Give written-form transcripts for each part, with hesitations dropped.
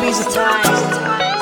Music time.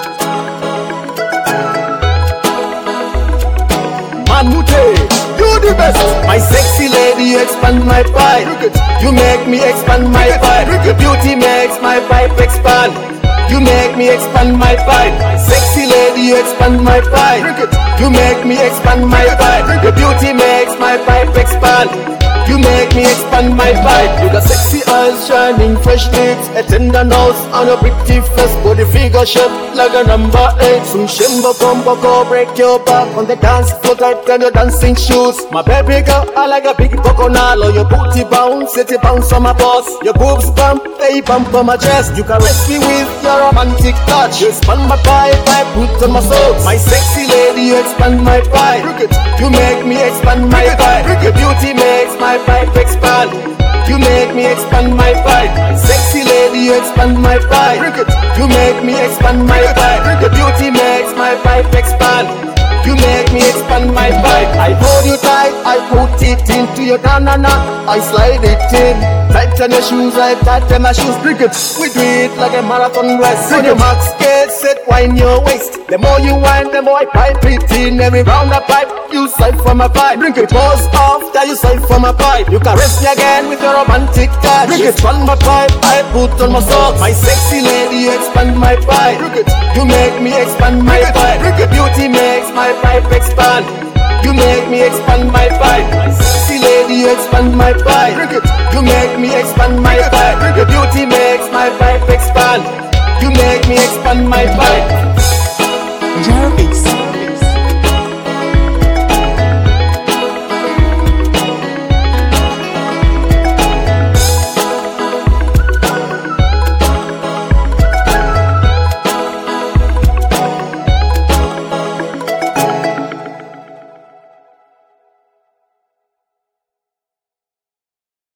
Manute, you the best. My sexy lady, you expand my pipe. You make me expand my pipe. Your beauty makes my pipe expand. You make me expand my pipe. Sexy lady, you expand my pipe. You make me expand my pipe. Your beauty makes my pipe expand. You make me expand my pipe. You got sexy eyes, shining fresh lips, a tender nose on a pretty face, body figure shape like a number 8. Soon shimbo combo go break your back on the dance floor like kind of dancing shoes. My baby girl, I like a big coconut. Or your booty bounce, it bounce on my boss. Your boobs bump, they bump on my chest. You caress me with your romantic touch. You expand my pipe, I put on my socks. My sexy lady, you expand my pipe. You make me expand my pipe. Your beauty makes my pipe expand. You make me expand my pipe. Sexy lady, you expand my pipe. You make me expand my pipe. Your beauty makes my pipe expand. You make me expand my pipe. I hold you tight, I put it into your banana. I slide it in. Tighten your shoes, I tighten my shoes. We do it like a marathon race. On your marks, get set, wind your waist. The more you wind, the more I pipe it in. Every round I pipe, you side for my pipe. Bring it pause after you side for my pipe. You caress me again with your romantic touch. You expand my pipe, I put on my socks. My sexy lady, you expand my pipe. You make me expand my pipe. Your beauty makes my pipe expand. You make me expand my pipe. My sexy lady, you expand my pipe. You make me expand my pipe. Your beauty makes my pipe expand. You make me expand my pipe. Jarvis.